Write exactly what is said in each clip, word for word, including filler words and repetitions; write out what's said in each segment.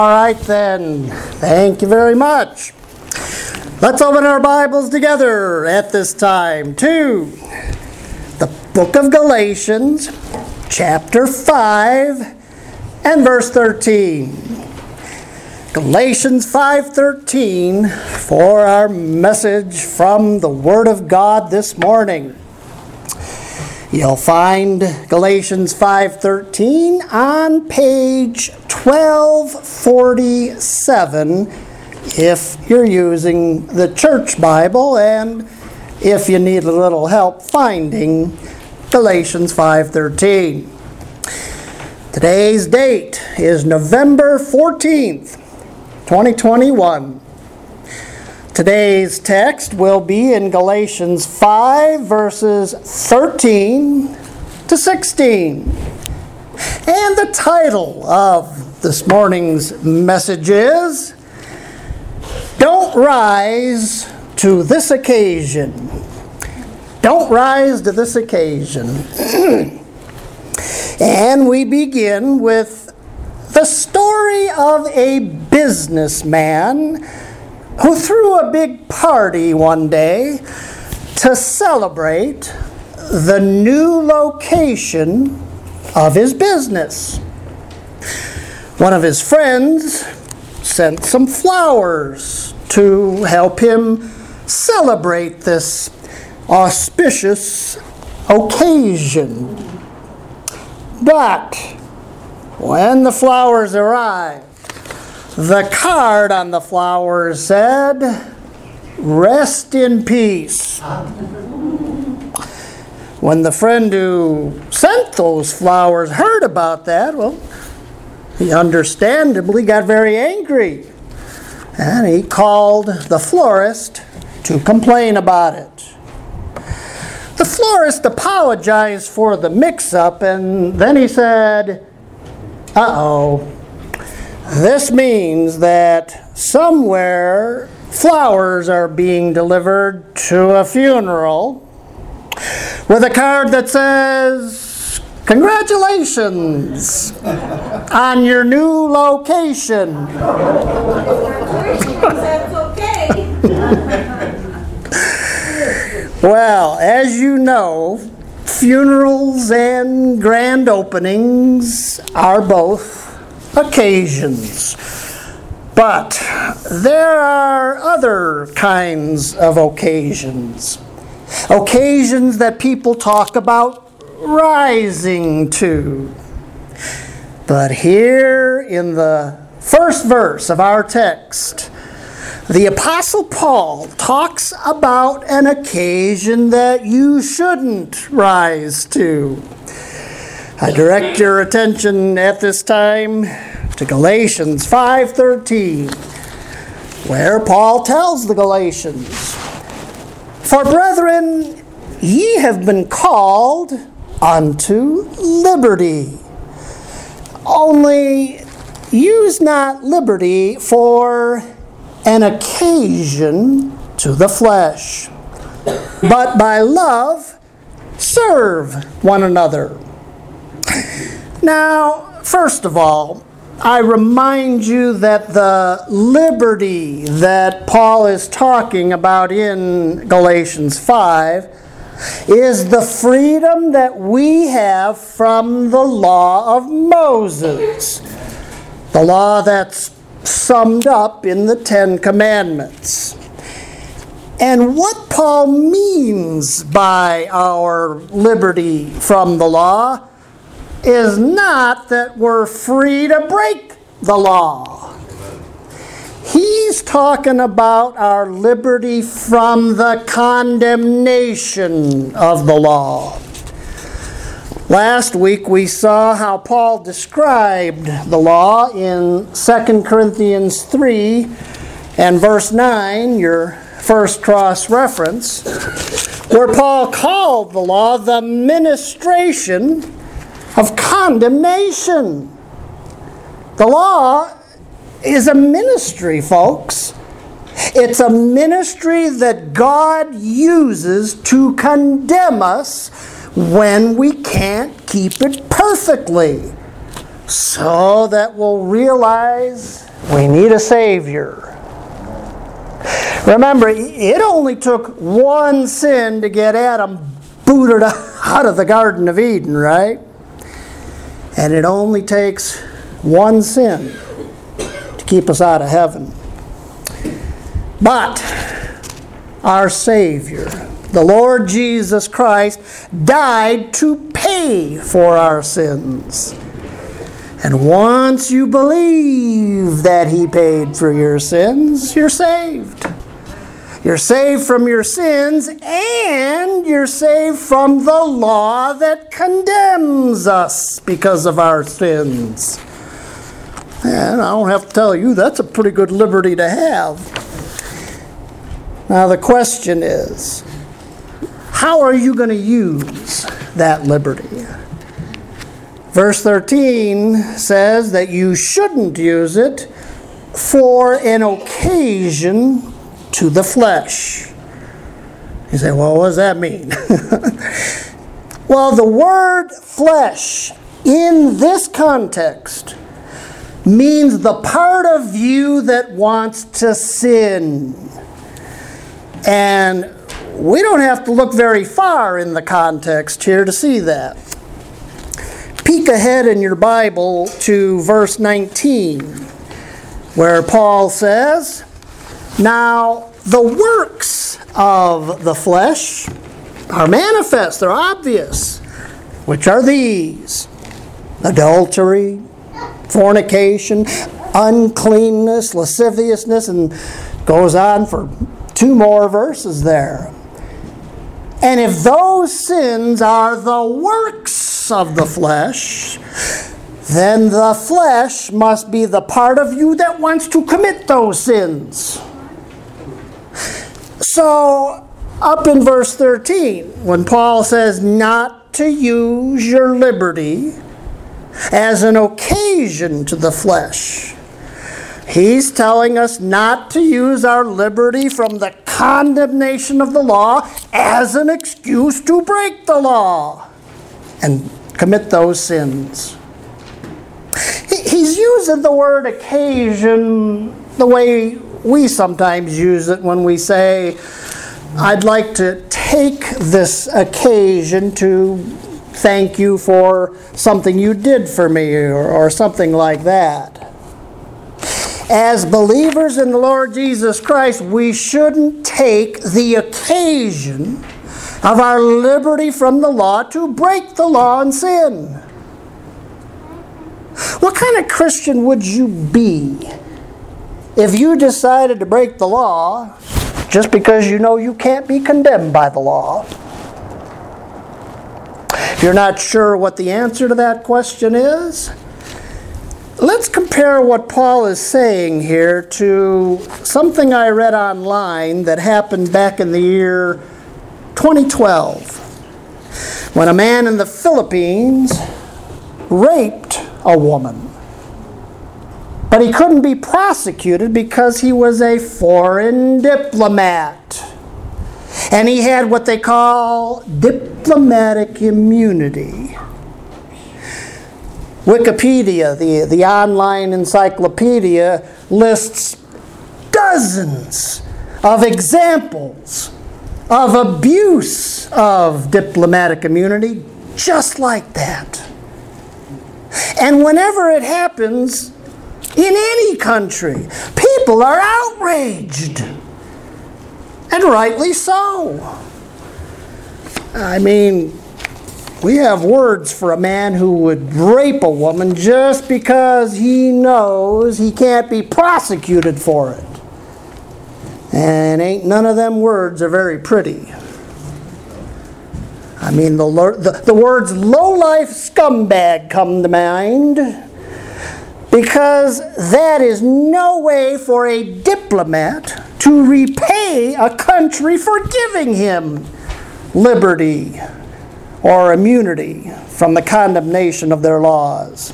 All right then, thank you very much. Let's open our Bibles together at this time to the book of Galatians, chapter five and verse thirteen. Galatians five thirteen for our message from the Word of God this morning. You'll find Galatians five thirteen on page twelve forty-seven if you're using the Church Bible, and if you need a little help finding Galatians five thirteen. Today's date is November fourteenth, twenty twenty-one. Today's text will be in Galatians five, verses thirteen to sixteen. And the title of this morning's message is, Don't Rise to This Occasion. Don't rise to this occasion. And we begin with the story of a businessman who threw a big party one day to celebrate the new location of his business. One of his friends sent some flowers to help him celebrate this auspicious occasion. But when the flowers arrived, the card on the flowers said, "Rest in peace." When the friend who sent those flowers heard about that, well, he understandably got very angry. And he called the florist to complain about it. The florist apologized for the mix-up, and then he said, uh-oh. This means that somewhere flowers are being delivered to a funeral with a card that says, "Congratulations on your new location." That's okay. Well, as you know, funerals and grand openings are both occasions. But there are other kinds of occasions. Occasions that people talk about rising to. But here in the first verse of our text, the Apostle Paul talks about an occasion that you shouldn't rise to. I direct your attention at this time to Galatians five thirteen, where Paul tells the Galatians, "For brethren, ye have been called unto liberty. Only use not liberty for an occasion to the flesh, but by love serve one another." Now, first of all, I remind you that the liberty that Paul is talking about in Galatians five is the freedom that we have from the law of Moses, the law that's summed up in the Ten Commandments. And what Paul means by our liberty from the law is not that we're free to break the law. He's talking about our liberty from the condemnation of the law. Last week we saw how Paul described the law in Second Corinthians three and verse nine, your first cross-reference, where Paul called the law the ministration of condemnation. The law is a ministry, folks. It's a ministry that God uses to condemn us when we can't keep it perfectly, so that we'll realize We need a Savior. Remember, it only took one sin to get Adam booted out of the Garden of Eden, right? And it only takes one sin to keep us out of heaven. But our Savior, the Lord Jesus Christ, died to pay for our sins. And once you believe that He paid for your sins, you're saved. You're saved from your sins, and you're saved from the law that condemns us because of our sins. And I don't have to tell you, that's a pretty good liberty to have. Now the question is, how are you going to use that liberty? Verse thirteen says that you shouldn't use it for an occasion to the flesh. You say, well, what does that mean? Well, the word flesh in this context means the part of you that wants to sin. And we don't have to look very far in the context here to see that. Peek ahead in your Bible to verse nineteen, where Paul says, now the works of the flesh are manifest, they're obvious, which are these: adultery, fornication, uncleanness, lasciviousness, and goes on for two more verses there. And if those sins are the works of the flesh, then the flesh must be the part of you that wants to commit those sins. So, up in verse thirteen, when Paul says not to use your liberty as an occasion to the flesh, he's telling us not to use our liberty from the condemnation of the law as an excuse to break the law and commit those sins. He's using the word occasion the way we sometimes use it when we say, I'd like to take this occasion to thank you for something you did for me, or, or something like that. As believers in the Lord Jesus Christ, we shouldn't take the occasion of our liberty from the law to break the law and sin. What kind of Christian would you be if you decided to break the law just because you know you can't be condemned by the law? If you're not sure what the answer to that question is, let's compare what Paul is saying here to something I read online that happened back in the year twenty twelve, when a man in the Philippines raped a woman. But he couldn't be prosecuted because he was a foreign diplomat. And he had what they call diplomatic immunity. Wikipedia, the, the online encyclopedia, lists dozens of examples of abuse of diplomatic immunity just like that. And whenever it happens in any country, people are outraged. And rightly so. I mean, we have words for a man who would rape a woman just because he knows he can't be prosecuted for it. And ain't none of them words are very pretty. I mean, the, the, the words low-life scumbag come to mind, because that is no way for a diplomat to repay a country for giving him liberty or immunity from the condemnation of their laws.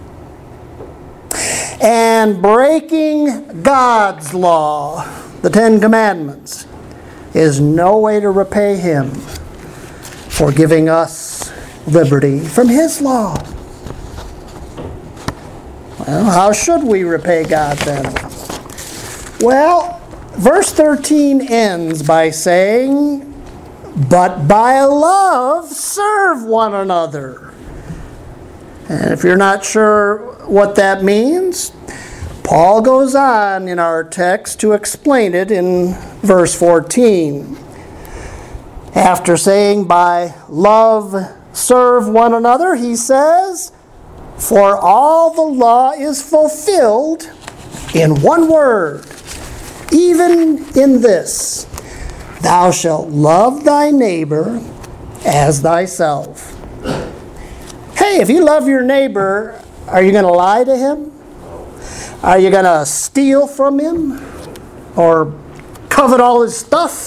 And breaking God's law, the Ten Commandments, is no way to repay him for giving us liberty from his law. Well, how should we repay God then? Well, verse thirteen ends by saying, "But by love serve one another." And if you're not sure what that means, Paul goes on in our text to explain it in verse fourteen. After saying, "By love serve one another," he says, "For all the law is fulfilled in one word, even in this, thou shalt love thy neighbor as thyself." Hey, if you love your neighbor, are you going to lie to him? Are you going to steal from him? Or covet all his stuff?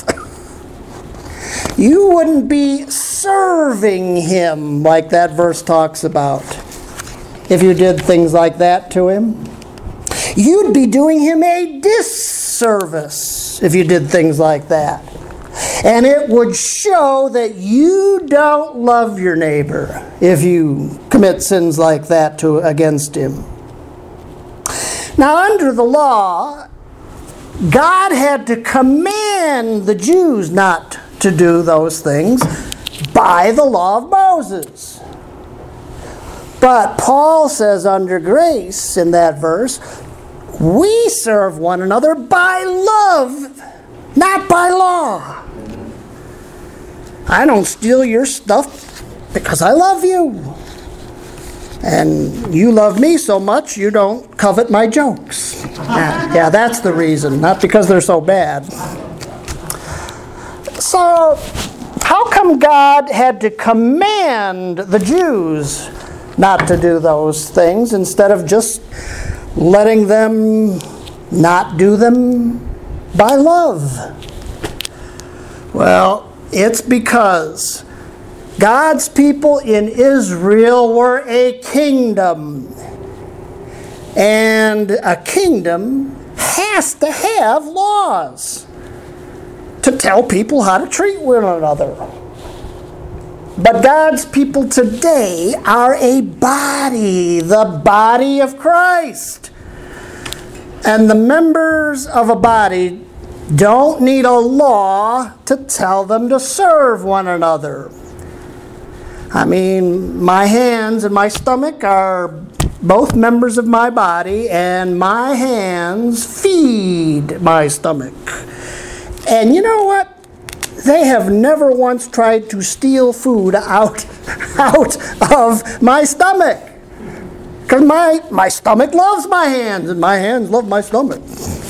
You wouldn't be serving him like that verse talks about if you did things like that to him. You'd be doing him a disservice if you did things like that. And it would show that you don't love your neighbor if you commit sins like that to against him. Now, under the law, God had to command the Jews not to do those things by the law of Moses. But Paul says under grace in that verse, we serve one another by love, not by law. I don't steal your stuff because I love you. And you love me so much you don't covet my jokes. Yeah, yeah, that's the reason, not because they're so bad. So, how come God had to command the Jews not to do those things instead of just letting them not do them by love? Well, it's because God's people in Israel were a kingdom. And a kingdom has to have laws to tell people how to treat one another. But God's people today are a body, the body of Christ. And the members of a body don't need a law to tell them to serve one another. I mean, my hands and my stomach are both members of my body, and my hands feed my stomach. And you know what? They have never once tried to steal food out, out of my stomach. Because my, my stomach loves my hands, and my hands love my stomach.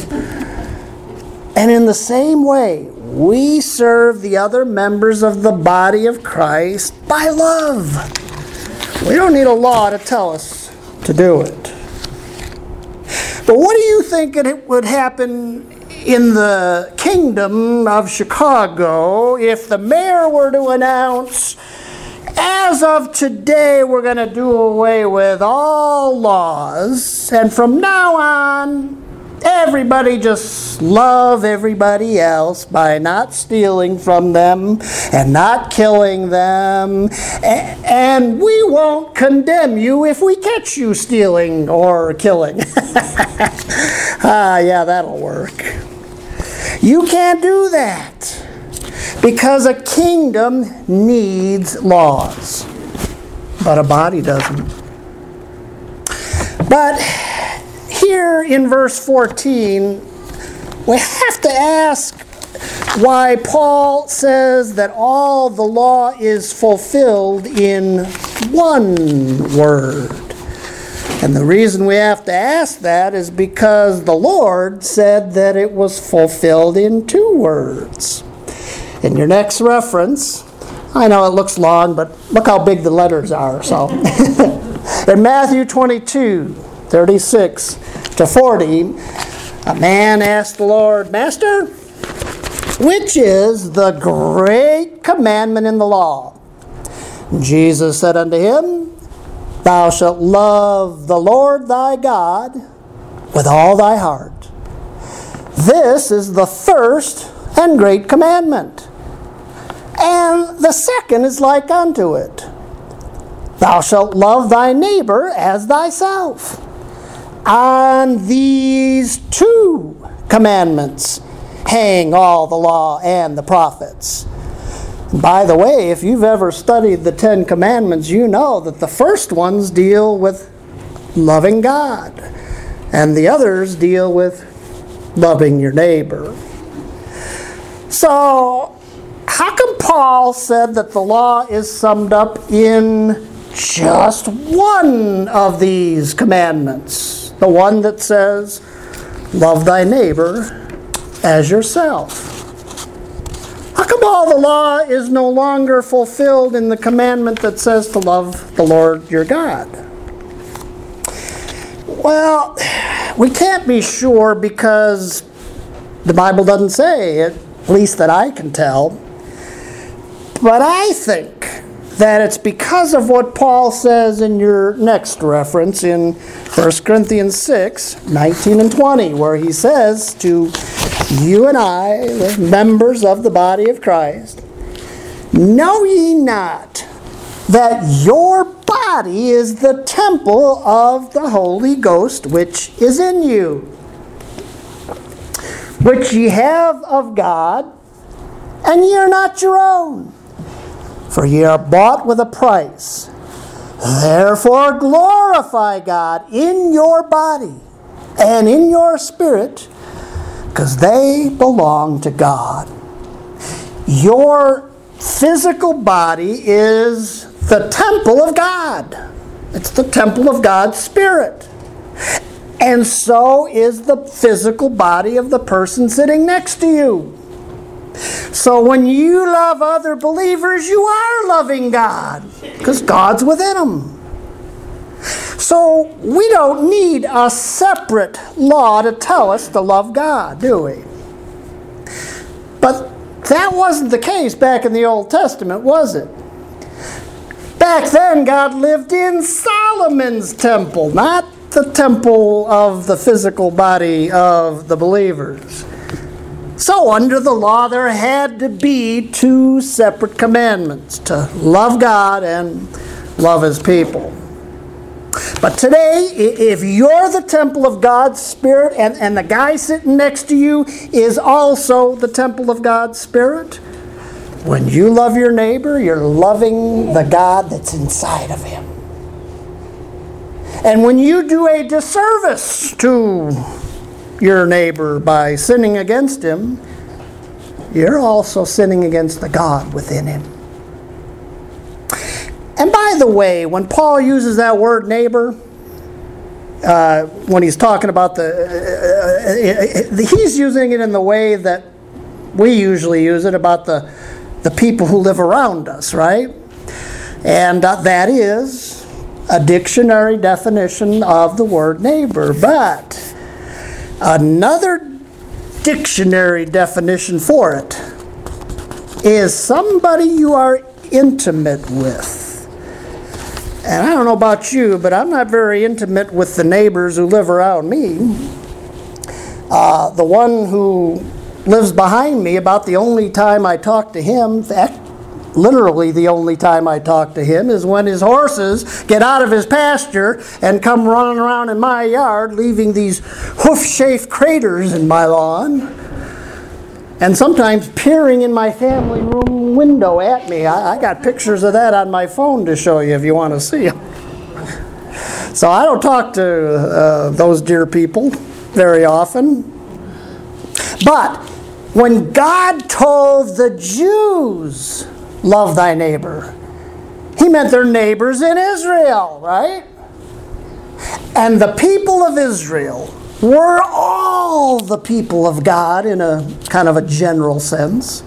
And in the same way, we serve the other members of the body of Christ by love. We don't need a law to tell us to do it. But what do you think it would happen in the kingdom of Chicago if the mayor were to announce, as of today, we're going to do away with all laws, and from now on, everybody just love everybody else by not stealing from them and not killing them. And we won't condemn you if we catch you stealing or killing. Ah, yeah, that'll work. You can't do that because a kingdom needs laws, but a body doesn't. But here in verse fourteen, we have to ask why Paul says that all the law is fulfilled in one word. And the reason we have to ask that is because the Lord said that it was fulfilled in two words. In your next reference, I know it looks long, but look how big the letters are. So, in Matthew twenty-two, thirty-six to forty, a man asked the Lord, "Master, which is the great commandment in the law?" Jesus said unto him, "Thou shalt love the Lord thy God with all thy heart. This is the first and great commandment. And the second is like unto it. Thou shalt love thy neighbor as thyself. On these two commandments hang all the law and the prophets. By the way, if you've ever studied the Ten Commandments, you know that the first ones deal with loving God, and the others deal with loving your neighbor. So, how come Paul said that the law is summed up in just one of these commandments? The one that says, love thy neighbor as yourself. How come all the law is no longer fulfilled in the commandment that says to love the Lord your God? Well, we can't be sure because the Bible doesn't say it, at least that I can tell. But I think that it's because of what Paul says in your next reference in First Corinthians six, nineteen and twenty, where he says to you and I, the members of the body of Christ, know ye not that your body is the temple of the Holy Ghost which is in you, which ye have of God, and ye are not your own, for ye are bought with a price. Therefore glorify God in your body and in your spirit, because they belong to God. Your physical body is the temple of God. It's the temple of God's Spirit. And so is the physical body of the person sitting next to you. So when you love other believers, you are loving God, because God's within them. So we don't need a separate law to tell us to love God, do we? But that wasn't the case back in the Old Testament, was it? Back then, God lived in Solomon's temple, not the temple of the physical body of the believers. So under the law, there had to be two separate commandments, to love God and love His people. But today, if you're the temple of God's Spirit and, and the guy sitting next to you is also the temple of God's Spirit, when you love your neighbor, you're loving the God that's inside of him. And when you do a disservice to your neighbor by sinning against him, you're also sinning against the God within him. And by the way, when Paul uses that word neighbor, uh, when he's talking about the, uh, uh, he's using it in the way that we usually use it about the, the people who live around us, right? And uh, that is a dictionary definition of the word neighbor. But another dictionary definition for it is somebody you are intimate with. And I don't know about you, but I'm not very intimate with the neighbors who live around me. Uh, the one who lives behind me, about the only time I talk to him, in fact, literally the only time I talk to him, is when his horses get out of his pasture and come running around in my yard, leaving these hoof-shaped craters in my lawn, and sometimes peering in my family room window at me. I, I got pictures of that on my phone to show you if you want to see them. So I don't talk to uh, those dear people very often. But when God told the Jews, love thy neighbor, He meant their neighbors in Israel, right? And the people of Israel were all the people of God in a kind of a general sense.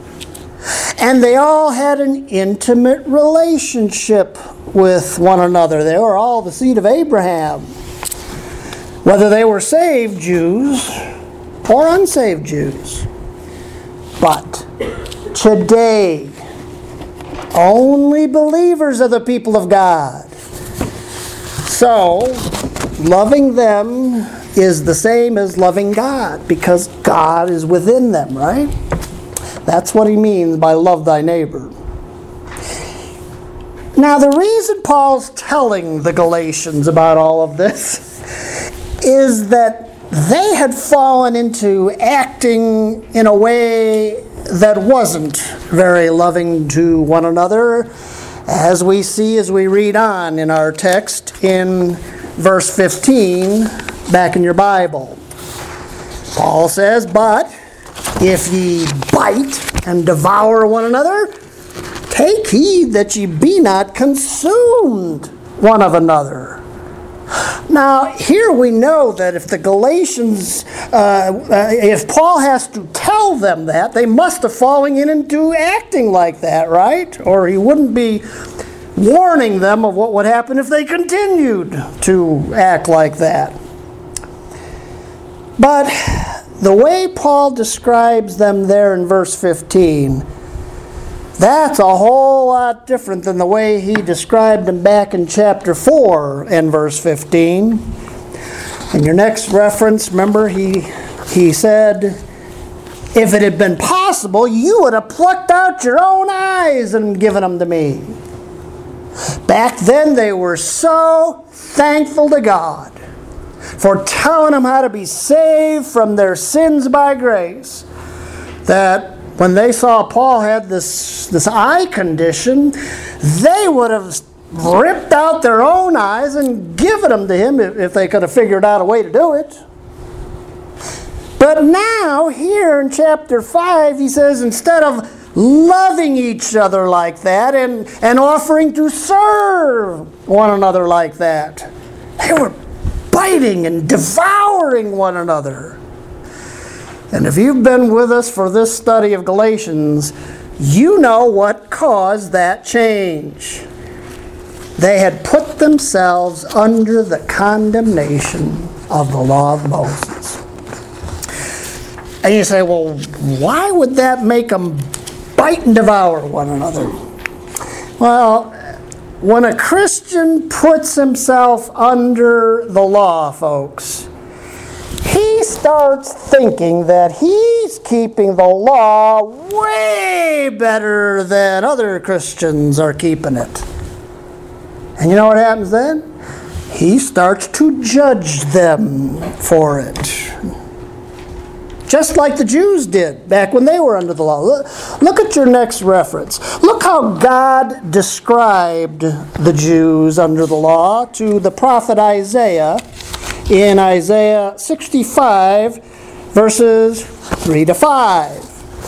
And they all had an intimate relationship with one another. They were all the seed of Abraham. Whether they were saved Jews or unsaved Jews. But today, only believers are the people of God. So, loving them is the same as loving God, because God is within them, right? That's what he means by love thy neighbor. Now, the reason Paul's telling the Galatians about all of this is that they had fallen into acting in a way that wasn't very loving to one another, as we see as we read on in our text in verse fifteen, back in your Bible. Paul says, "But if ye bite and devour one another, take heed that ye be not consumed one of another." Now, here we know that if the Galatians, uh, uh, if Paul has to tell them that, they must have fallen in into acting like that, right? Or he wouldn't be warning them of what would happen if they continued to act like that. But the way Paul describes them there in verse fifteen, that's a whole lot different than the way he described them back in chapter four and verse fifteen. In your next reference, remember, he, he said, "If it had been possible, you would have plucked out your own eyes and given them to me." Back then, they were so thankful to God for telling them how to be saved from their sins by grace, that when they saw Paul had this, this eye condition, they would have ripped out their own eyes and given them to him if, if they could have figured out a way to do it. But now, here in chapter five, he says, instead of loving each other like that and, and offering to serve one another like that, they were biting and devouring one another. And if you've been with us for this study of Galatians, you know what caused that change. They had put themselves under the condemnation of the law of Moses. And you say, well, why would that make them bite and devour one another? Well, when a Christian puts himself under the law, folks, he starts thinking that he's keeping the law way better than other Christians are keeping it. And you know what happens then? He starts to judge them for it. Just like the Jews did back when they were under the law. Look, look at your next reference. Look how God described the Jews under the law to the prophet Isaiah in Isaiah sixty-five, verses three to five.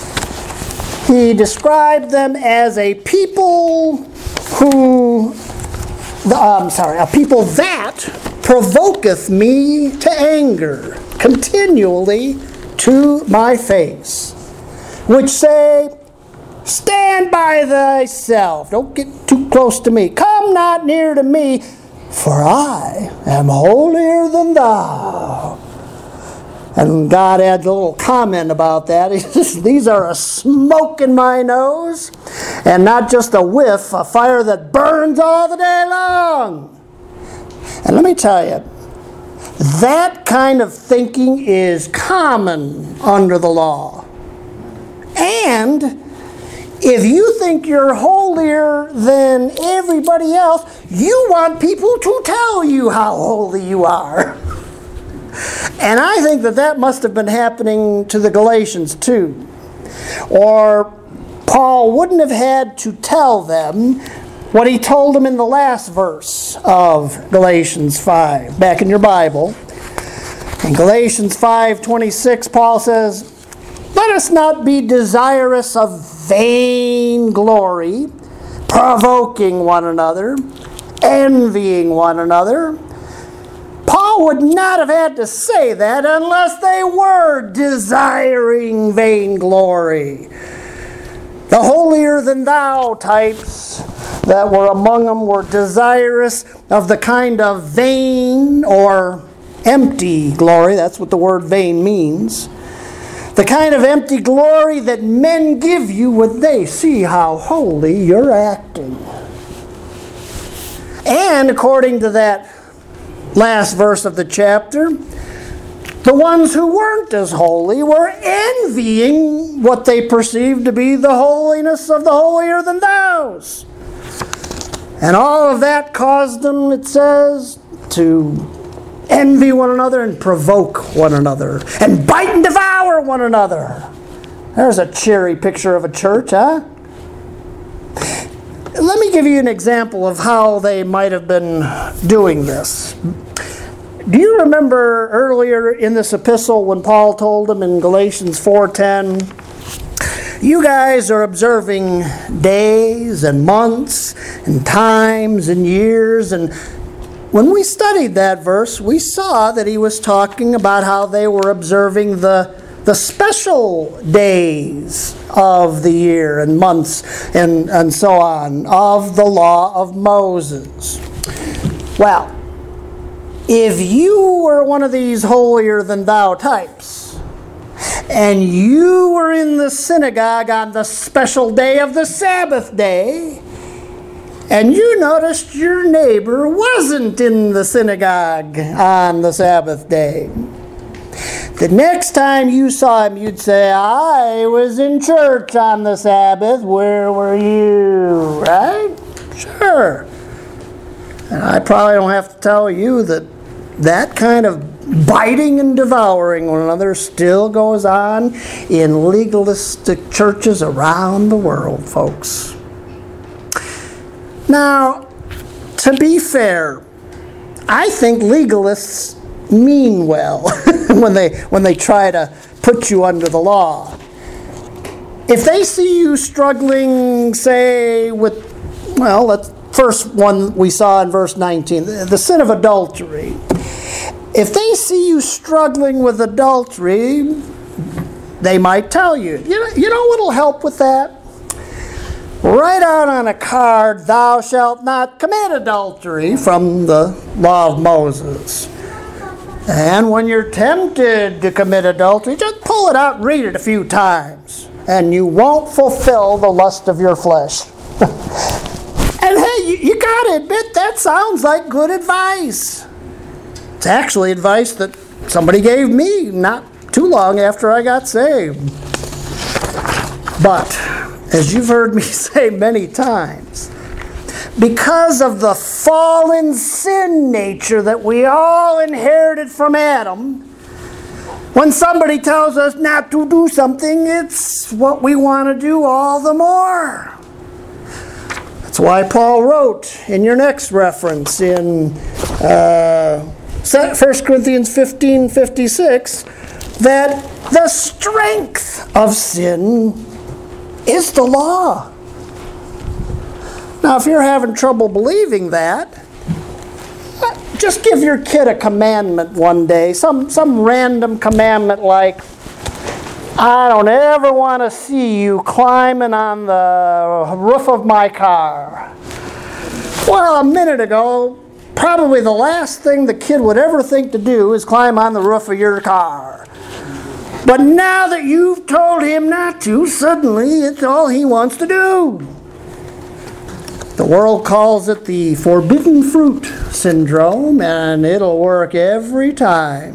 He described them as a people who, I'm sorry, a people that provoketh me to anger continually to my face, which say, stand by thyself, don't get too close to me, come not near to me, for I am holier than thou. And God adds a little comment about that. He says, these are a smoke in my nose, and not just a whiff, a fire that burns all the day long. And let me tell you, that kind of thinking is common under the law. And if you think you're holier than everybody else, you want people to tell you how holy you are. And I think that that must have been happening to the Galatians too. Or Paul wouldn't have had to tell them what he told them in the last verse of Galatians five, back in your Bible. In Galatians five twenty-six, Paul says, let us not be desirous of vain glory, provoking one another, envying one another. Paul would not have had to say that unless they were desiring vainglory. The holier-than-thou types that were among them were desirous of the kind of vain or empty glory. That's what the word vain means. The kind of empty glory that men give you when they see how holy you're acting. And according to that last verse of the chapter, the ones who weren't as holy were envying what they perceived to be the holiness of the holier-than-thous. And all of that caused them, it says, to envy one another and provoke one another and bite and devour one another. There's a cheery picture of a church, huh? Let me give you an example of how they might have been doing this. Do you remember earlier in this epistle when Paul told them in Galatians four ten, you guys are observing days and months and times and years, and when we studied that verse, we saw that he was talking about how they were observing the, the special days of the year and months and, and so on of the law of Moses. Well, if you were one of these holier-than-thou types, and you were in the synagogue on the special day of the Sabbath day, and you noticed your neighbor wasn't in the synagogue on the Sabbath day, the next time you saw him, you'd say, I was in church on the Sabbath. Where were you? Right? Sure. And I probably don't have to tell you that that kind of biting and devouring one another still goes on in legalistic churches around the world, folks. Now, to be fair, I think legalists mean well when they when they try to put you under the law. If they see you struggling, say, with, well, let's first one we saw in verse nineteen, the sin of adultery. If they see you struggling with adultery, they might tell you, you know, you know what'll help with that? Write out on a card, thou shalt not commit adultery from the law of Moses. And when you're tempted to commit adultery, just pull it out and read it a few times. And you won't fulfill the lust of your flesh. And hey, you, you got to admit, that sounds like good advice. It's actually advice that somebody gave me not too long after I got saved. But, as you've heard me say many times, because of the fallen sin nature that we all inherited from Adam, when somebody tells us not to do something, it's what we want to do all the more. That's why Paul wrote in your next reference in uh, First Corinthians fifteen fifty-six that the strength of sin is the law. Now, if you're having trouble believing that, just give your kid a commandment one day, some, some random commandment like, I don't ever want to see you climbing on the roof of my car. Well, a minute ago, probably the last thing the kid would ever think to do is climb on the roof of your car. But now that you've told him not to, suddenly it's all he wants to do. The world calls it the forbidden fruit syndrome, and it'll work every time.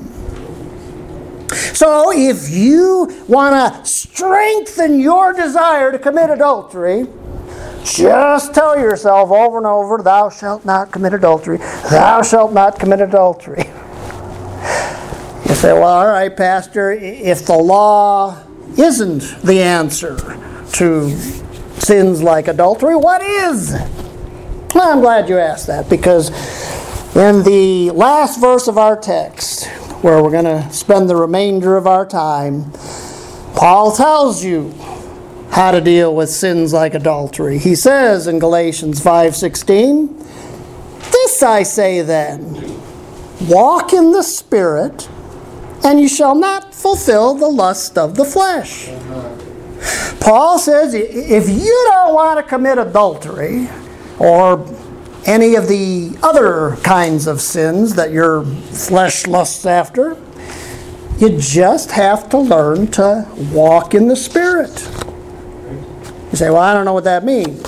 So if you want to strengthen your desire to commit adultery, just tell yourself over and over, thou shalt not commit adultery, thou shalt not commit adultery. You say, well, all right, Pastor, if the law isn't the answer to sins like adultery, what is? Well, I'm glad you asked that, because in the last verse of our text, where we're going to spend the remainder of our time, Paul tells you how to deal with sins like adultery. He says in Galatians five sixteen, this I say then, walk in the Spirit, and you shall not fulfill the lust of the flesh. Paul says if you don't want to commit adultery or any of the other kinds of sins that your flesh lusts after, you just have to learn to walk in the Spirit. You say, well, I don't know what that means.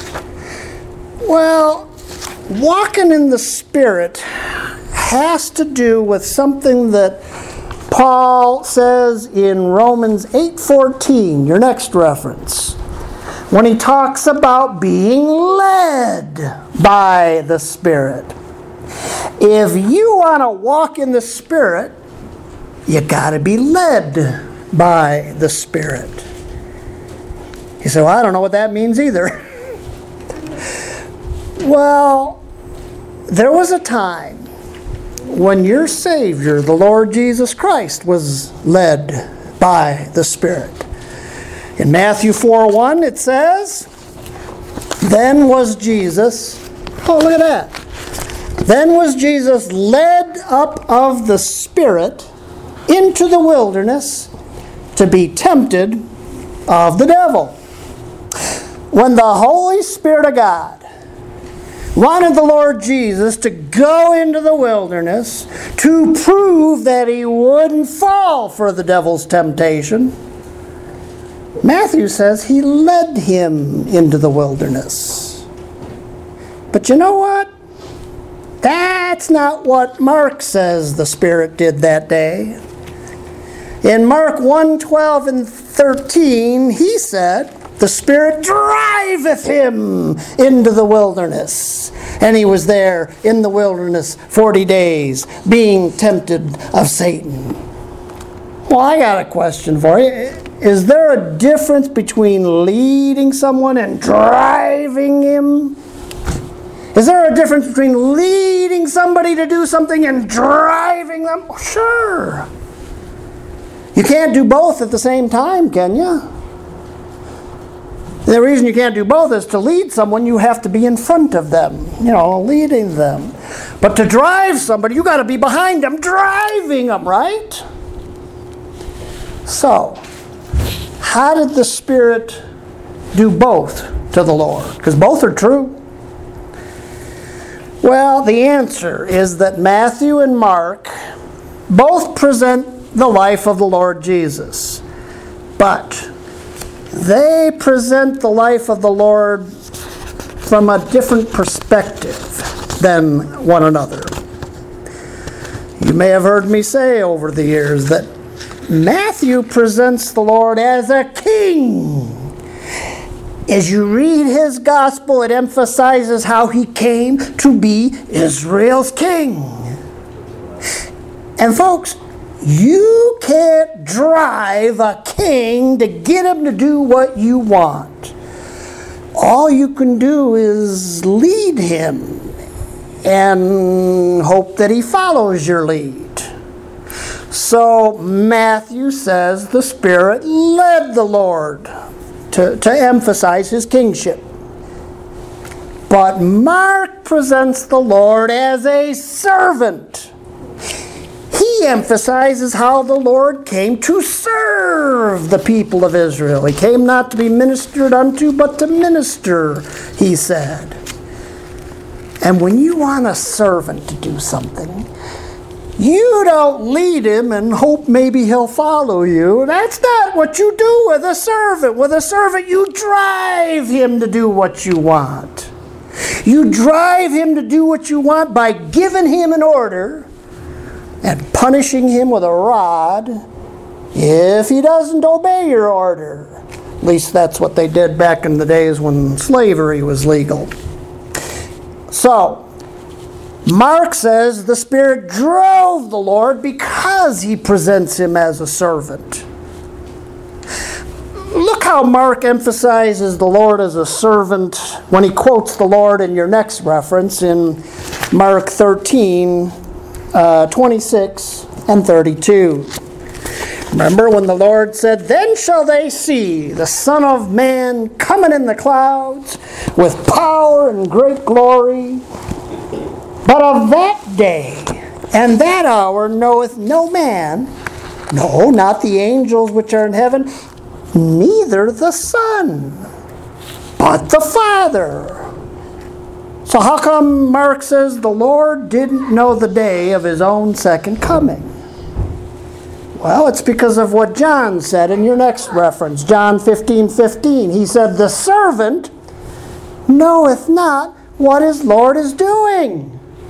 Well, walking in the Spirit has to do with something that Paul says in Romans eight fourteen, your next reference, when he talks about being led by the Spirit. If you want to walk in the Spirit, you got to be led by the Spirit. You say, well, I don't know what that means either. Well, there was a time when your Savior, the Lord Jesus Christ, was led by the Spirit. In Matthew four one it says, then was Jesus, oh look at that, then was Jesus led up of the Spirit into the wilderness to be tempted of the devil. When the Holy Spirit of God wanted the Lord Jesus to go into the wilderness to prove that he wouldn't fall for the devil's temptation, Matthew says he led him into the wilderness. But you know what? That's not what Mark says the Spirit did that day. In Mark one twelve and thirteen, he said, the Spirit driveth him into the wilderness. And he was there in the wilderness forty days, being tempted of Satan. Well, I got a question for you. Is there a difference between leading someone and driving him? Is there a difference between leading somebody to do something and driving them? Oh, sure. You can't do both at the same time, can you? The reason you can't do both is to lead someone, you have to be in front of them, you know, leading them. But to drive somebody, you got to be behind them, driving them, right? So, how did the Spirit do both to the Lord? Because both are true. Well, the answer is that Matthew and Mark both present the life of the Lord Jesus. But they present the life of the Lord from a different perspective than one another. You may have heard me say over the years that Matthew presents the Lord as a king. As you read his gospel, it emphasizes how he came to be Israel's king. And folks, you can't drive a king to get him to do what you want. All you can do is lead him and hope that he follows your lead. So Matthew says the Spirit led the Lord to, to emphasize his kingship. But Mark presents the Lord as a servant. He emphasizes how the Lord came to serve the people of Israel. He came not to be ministered unto, but to minister, he said. And when you want a servant to do something, you don't lead him and hope maybe he'll follow you. That's not what you do with a servant. With a servant, you drive him to do what you want. You drive him to do what you want by giving him an order and punishing him with a rod if he doesn't obey your order. At least that's what they did back in the days when slavery was legal. So, Mark says the Spirit drove the Lord because he presents him as a servant. Look how Mark emphasizes the Lord as a servant when he quotes the Lord in your next reference in Mark thirteen, uh, twenty-six and thirty-two. Remember when the Lord said, "Then shall they see the Son of Man coming in the clouds with power and great glory. But of that day and that hour knoweth no man, no, not the angels which are in heaven, neither the Son, but the Father." So how come Mark says the Lord didn't know the day of his own second coming? Well, it's because of what John said in your next reference, John fifteen fifteen. He said, "The servant knoweth not what his Lord is doing."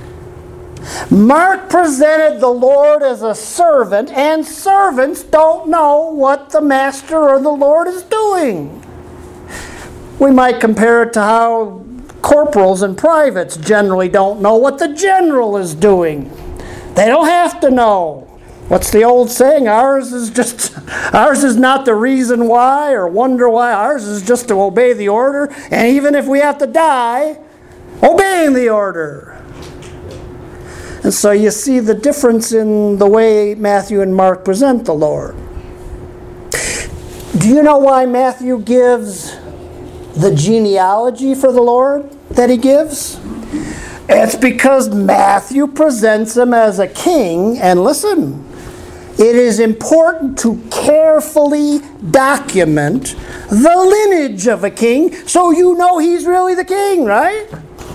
Mark presented the Lord as a servant, and servants don't know what the master or the Lord is doing. We might compare it to how corporals and privates generally don't know what the general is doing. They don't have to know. What's the old saying? Ours is just, ours is not the reason why or wonder why. Ours is just to obey the order. And even if we have to die, obeying the order. And so you see the difference in the way Matthew and Mark present the Lord. Do you know why Matthew gives the genealogy for the Lord that he gives? It's because Matthew presents him as a king, and listen, it is important to carefully document the lineage of a king so you know he's really the king, right?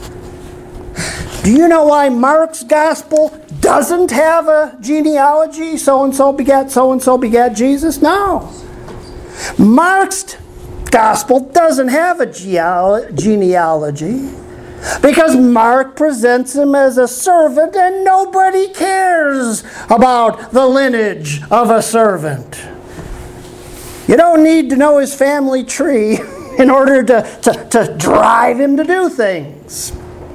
Do you know why Mark's gospel doesn't have a genealogy? So-and-so begat so-and-so begat Jesus? No. Mark's gospel doesn't have a genealogy because Mark presents him as a servant and nobody cares about the lineage of a servant. You don't need to know his family tree in order to, to, to drive him to do things.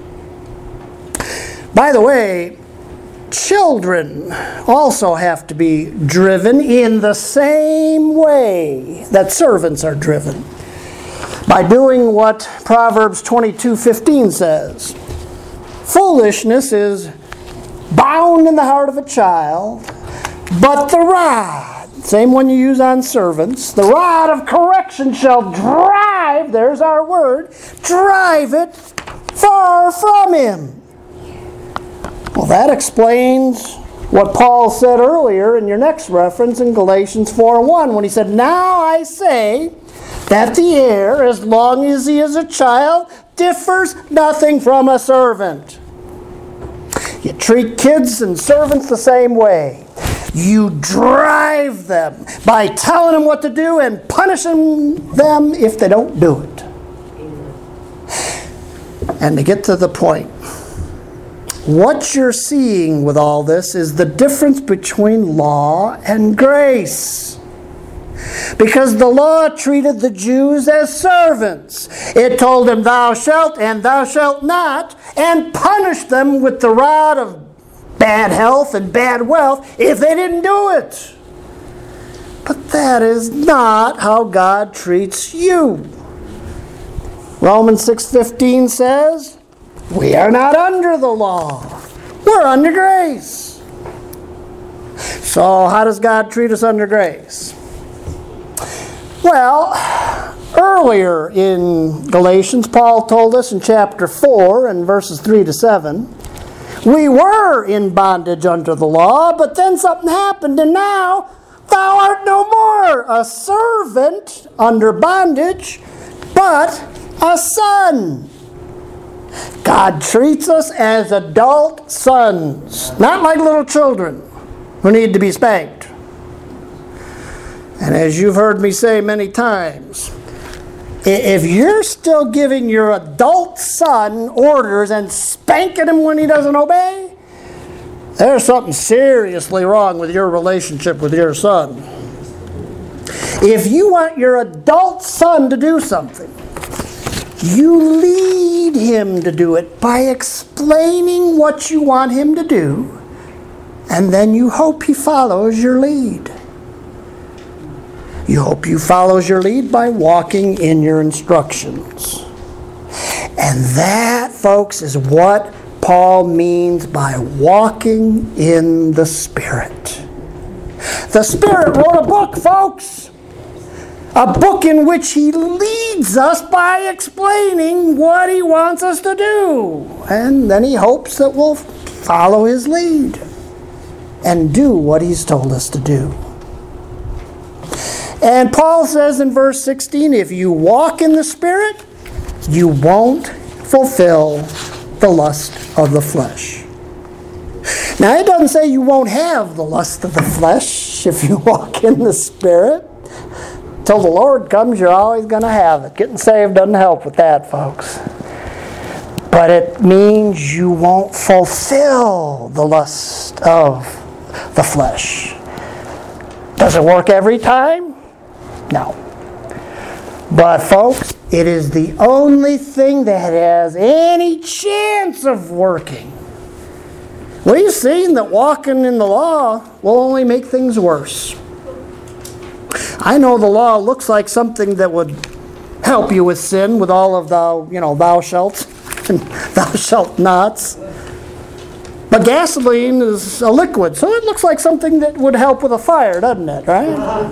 By the way, children also have to be driven in the same way that servants are driven, by doing what Proverbs twenty-two fifteen says. Foolishness is bound in the heart of a child, but the rod, same one you use on servants, the rod of correction shall drive, there's our word, drive it far from him. Well, that explains what Paul said earlier in your next reference in Galatians four one, when he said, "Now I say that the heir, as long as he is a child, differs nothing from a servant." You treat kids and servants the same way. You drive them by telling them what to do and punishing them if they don't do it. And to get to the point, what you're seeing with all this is the difference between law and grace. Because the law treated the Jews as servants. It told them, "Thou shalt and thou shalt not," and punished them with the rod of bad health and bad wealth if they didn't do it. But that is not how God treats you. Romans six fifteen says, we are not under the law. We're under grace. So how does God treat us under grace? Well, earlier in Galatians, Paul told us in chapter four and verses three to seven, we were in bondage under the law, but then something happened, and now thou art no more a servant under bondage, but a son. God treats us as adult sons, not like little children who need to be spanked. And as you've heard me say many times, if you're still giving your adult son orders and spanking him when he doesn't obey, there's something seriously wrong with your relationship with your son. If you want your adult son to do something, you lead him to do it by explaining what you want him to do, and then you hope he follows your lead. You hope he follows your lead by walking in your instructions. And that, folks, is what Paul means by walking in the Spirit. The Spirit wrote a book, folks. A book in which he leads us by explaining what he wants us to do. And then he hopes that we'll follow his lead and do what he's told us to do. And Paul says in verse sixteen, if you walk in the Spirit, you won't fulfill the lust of the flesh. Now, it doesn't say you won't have the lust of the flesh if you walk in the Spirit. Till the Lord comes, you're always going to have it. Getting saved doesn't help with that, folks. But it means you won't fulfill the lust of the flesh. Does it work every time? No. But folks, it is the only thing that has any chance of working. We've seen that walking in the law will only make things worse. I know the law looks like something that would help you with sin, with all of the, you know, thou shalt and thou shalt nots. But gasoline is a liquid, so it looks like something that would help with a fire, doesn't it, right?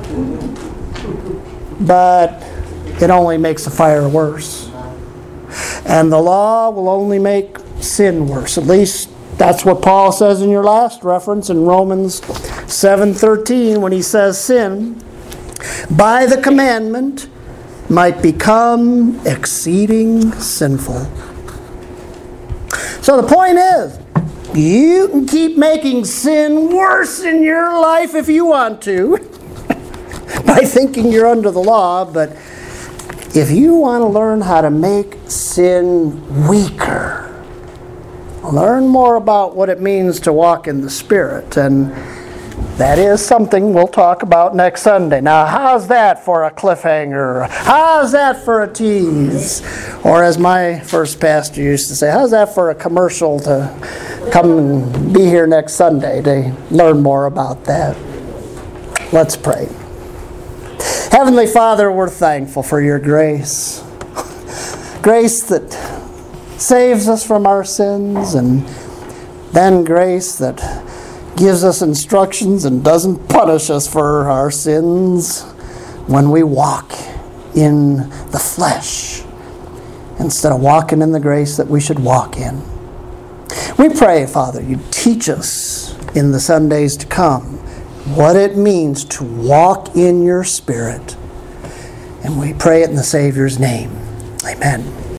But it only makes the fire worse. And the law will only make sin worse. At least that's what Paul says in your last reference in Romans seven thirteen, when he says sin, by the commandment, might become exceeding sinful. So the point is, you can keep making sin worse in your life if you want to by thinking you're under the law, but if you want to learn how to make sin weaker, learn more about what it means to walk in the Spirit, and that is something we'll talk about next Sunday. Now, how's that for a cliffhanger? How's that for a tease? Or as my first pastor used to say, how's that for a commercial to come and be here next Sunday to learn more about that? Let's pray. Heavenly Father, we're thankful for your grace. Grace that saves us from our sins, and then grace that gives us instructions and doesn't punish us for our sins when we walk in the flesh instead of walking in the grace that we should walk in. We pray, Father, you teach us in the Sundays to come what it means to walk in your Spirit. And we pray it in the Savior's name. Amen.